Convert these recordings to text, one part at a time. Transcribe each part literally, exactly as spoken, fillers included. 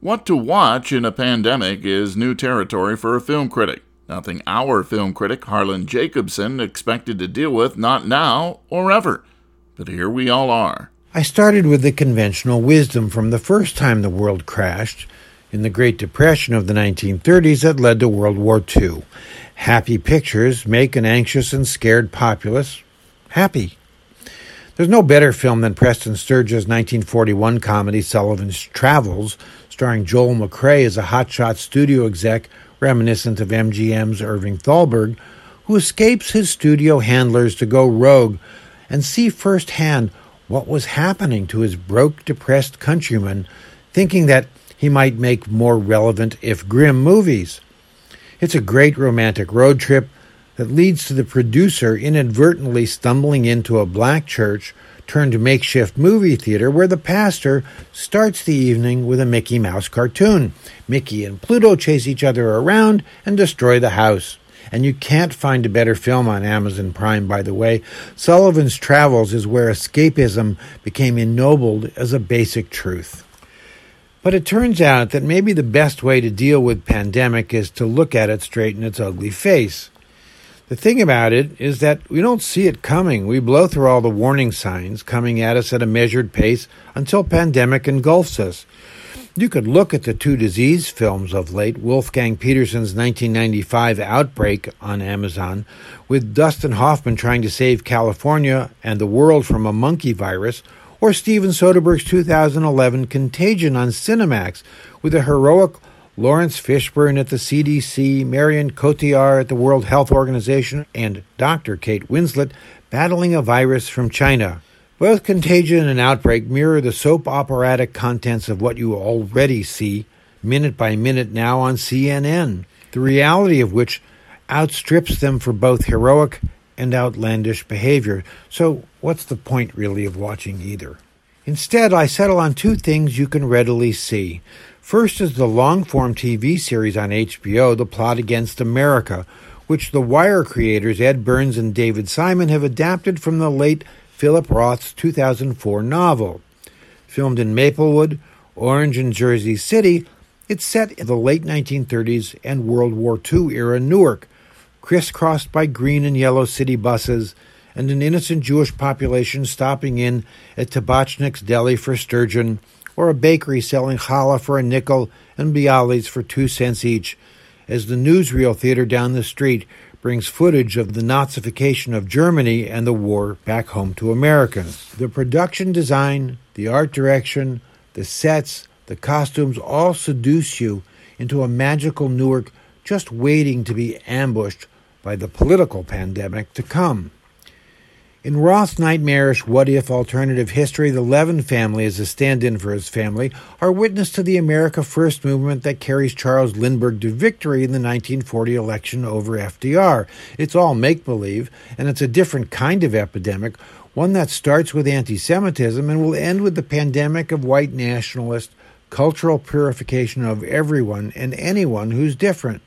What to watch in a pandemic is new territory for a film critic. Nothing our film critic, Harlan Jacobson, expected to deal with, not now or ever. But here we all are. I started with the conventional wisdom from the first time the world crashed, in the Great Depression of the nineteen thirties that led to World War Two. Happy pictures make an anxious and scared populace happy. There's no better film than Preston Sturges' nineteen forty-one comedy Sullivan's Travels, starring Joel McCrea as a hotshot studio exec reminiscent of M G M's Irving Thalberg, who escapes his studio handlers to go rogue and see firsthand what was happening to his broke, depressed countrymen, thinking that he might make more relevant, if grim, movies. It's a great romantic road trip that leads to the producer inadvertently stumbling into a black church turned makeshift movie theater where the pastor starts the evening with a Mickey Mouse cartoon. Mickey and Pluto chase each other around and destroy the house. And you can't find a better film on Amazon Prime, by the way. Sullivan's Travels is where escapism became ennobled as a basic truth. But it turns out that maybe the best way to deal with pandemic is to look at it straight in its ugly face. The thing about it is that we don't see it coming. We blow through all the warning signs coming at us at a measured pace until pandemic engulfs us. You could look at the two disease films of late, Wolfgang Petersen's nineteen ninety-five Outbreak on Amazon, with Dustin Hoffman trying to save California and the world from a monkey virus, or Steven Soderbergh's two thousand eleven Contagion on Cinemax, with a heroic Lawrence Fishburne at the C D C, Marion Cotillard at the World Health Organization, and Doctor Kate Winslet battling a virus from China. Both Contagion and Outbreak mirror the soap operatic contents of what you already see, minute by minute now on C N N, the reality of which outstrips them for both heroic and outlandish behavior. So what's the point really of watching either? Instead, I settle on two things you can readily see. First is the long-form T V series on H B O, The Plot Against America, which the Wire creators Ed Burns and David Simon have adapted from the late Philip Roth's two thousand four novel. Filmed in Maplewood, Orange, and Jersey City, it's set in the late nineteen thirties and World War Two era Newark, crisscrossed by green and yellow city buses and an innocent Jewish population stopping in at Tabachnik's Deli for sturgeon, or a bakery selling challah for a nickel and bialys for two cents each, as the newsreel theater down the street brings footage of the Nazification of Germany and the war back home to Americans. The production design, the art direction, the sets, the costumes all seduce you into a magical Newark just waiting to be ambushed by the political pandemic to come. In Roth's nightmarish what-if alternative history, the Levin family, as a stand-in for his family, are witness to the America First movement that carries Charles Lindbergh to victory in the nineteen forty election over F D R. It's all make-believe, and it's a different kind of epidemic, one that starts with anti-Semitism and will end with the pandemic of white nationalist cultural purification of everyone and anyone who's different.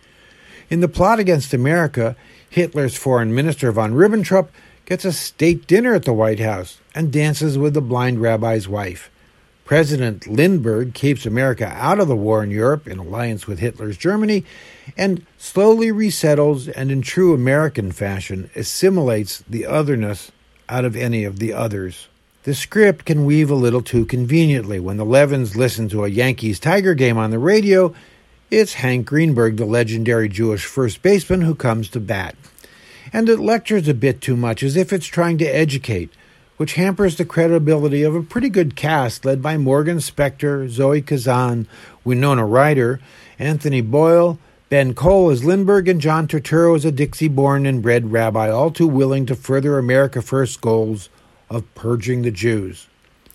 In The Plot Against America, Hitler's foreign minister von Ribbentrop gets a state dinner at the White House and dances with the blind rabbi's wife. President Lindbergh keeps America out of the war in Europe in alliance with Hitler's Germany and slowly resettles and in true American fashion assimilates the otherness out of any of the others. The script can weave a little too conveniently. When the Levins listen to a Yankees-Tiger game on the radio, it's Hank Greenberg, the legendary Jewish first baseman, who comes to bat. And it lectures a bit too much, as if it's trying to educate, which hampers the credibility of a pretty good cast led by Morgan Spector, Zoe Kazan, Winona Ryder, Anthony Boyle, Ben Cole as Lindbergh, and John Turturro as a Dixie-born and bred rabbi, all too willing to further America First's goals of purging the Jews.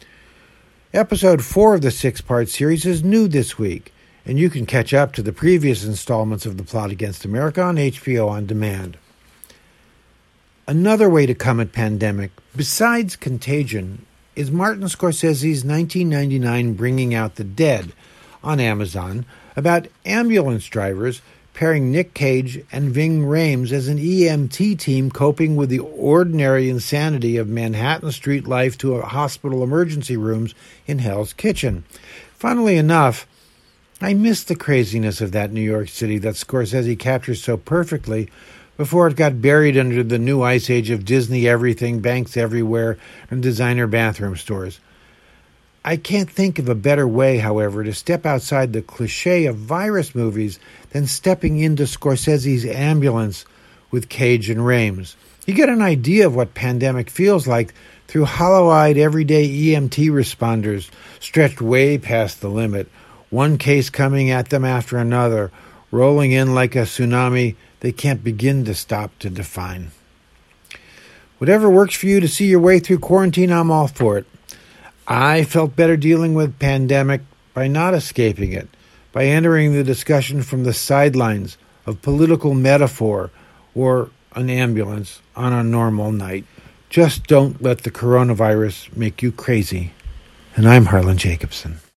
Episode four of the six-part series is new this week, and you can catch up to the previous installments of The Plot Against America on H B O On Demand. Another way to come at pandemic, besides Contagion, is Martin Scorsese's nineteen ninety-nine Bringing Out the Dead on Amazon, about ambulance drivers pairing Nick Cage and Ving Rhames as an E M T team coping with the ordinary insanity of Manhattan street life to hospital emergency rooms in Hell's Kitchen. Funnily enough, I miss the craziness of that New York City that Scorsese captures so perfectly before it got buried under the new ice age of Disney everything, banks everywhere, and designer bathroom stores. I can't think of a better way, however, to step outside the cliché of virus movies than stepping into Scorsese's ambulance with Cage and Rames. You get an idea of what pandemic feels like through hollow-eyed everyday E M T responders stretched way past the limit, one case coming at them after another, rolling in like a tsunami they can't begin to stop to define. Whatever works for you to see your way through quarantine, I'm all for it. I felt better dealing with pandemic by not escaping it, by entering the discussion from the sidelines of political metaphor or an ambulance on a normal night. Just don't let the coronavirus make you crazy. And I'm Harlan Jacobson.